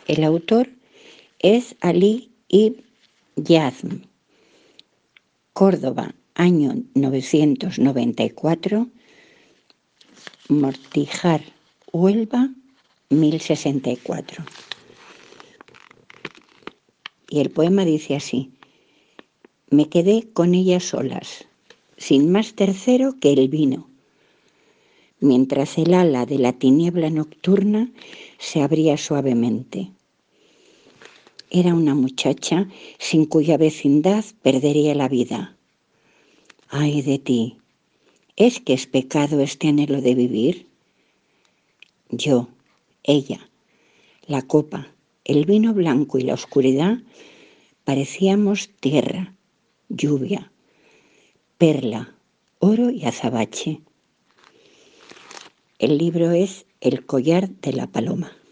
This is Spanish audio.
El autor es Ali ibn Yazm, Córdoba, año 994, Mortijar, Huelva, 1064. Y el poema dice así: me quedé con ellas solas, sin más tercero que el vino, mientras el ala de la tiniebla nocturna se abría suavemente. Era una muchacha sin cuya vecindad perdería la vida. ¡Ay de ti! ¿Es que es pecado este anhelo de vivir? Yo, ella, la copa, el vino blanco y la oscuridad parecíamos tierra, lluvia, perla, oro y azabache. El libro es El collar de la paloma.